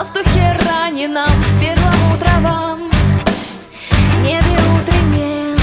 воздухе раненом, в первом утровом небе утреннем.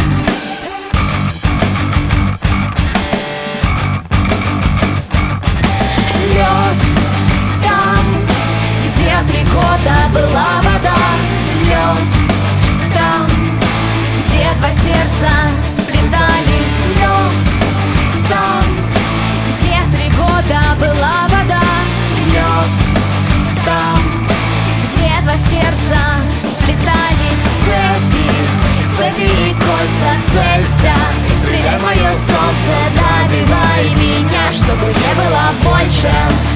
Лед там, где 3 года была вода. Лед там, где 2 сердца сплетались. Лед там, где 3 года была вода. Лед там, где 2 сердца сплетались. В цепи и кольца целься, стреляй в мое солнце, добивай меня, чтобы не было больше.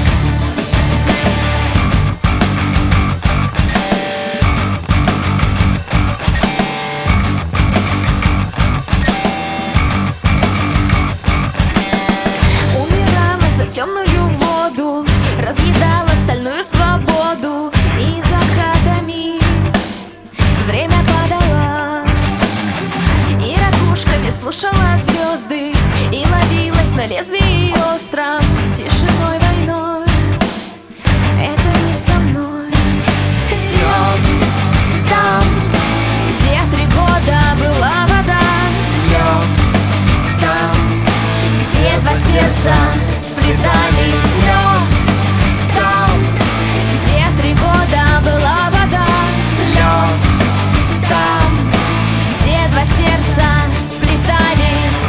Умирала за темную воду, разъедала стальную свободу, и закатами время подала, и ракушками слушала звезды, и ловилась на лезвии остром, тишиной, войной. Это не со мной. Лед там, где 3 года была вода. Лед там, где 2 сердца сплетались. Лед там, где 3 года была вода. Лед там, где 2 сердца сплетались.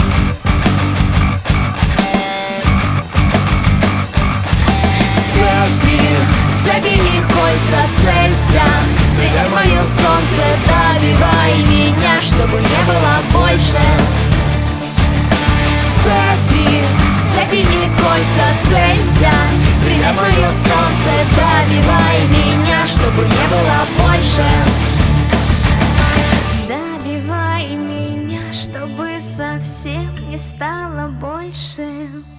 В цепи и кольца целься, стреляй в мое солнце, добивай меня, чтобы не было больше. В цепи и кольца целься, стреляй в мое солнце, добивай меня, чтобы не было больше. Добивай меня, чтобы совсем не стало больше.